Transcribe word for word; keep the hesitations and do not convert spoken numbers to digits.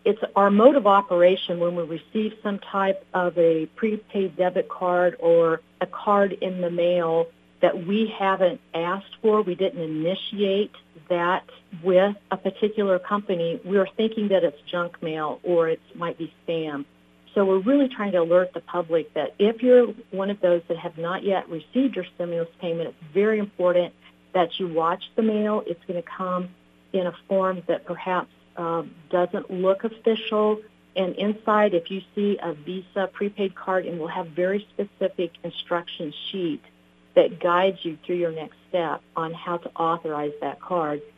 it's our mode of operation when we receive some type of a prepaid debit card or a card in the mail that we haven't asked for, we didn't initiate that with a particular company, we're thinking that it's junk mail or it might be spam. So we're really trying to alert the public that if you're one of those that have not yet received your stimulus payment, it's very important that you watch the mail. It's going to come in a form that perhaps uh, doesn't look official. And inside, if you see a Visa prepaid card, it will have very specific instruction sheet that guides you through your next step on how to authorize that card.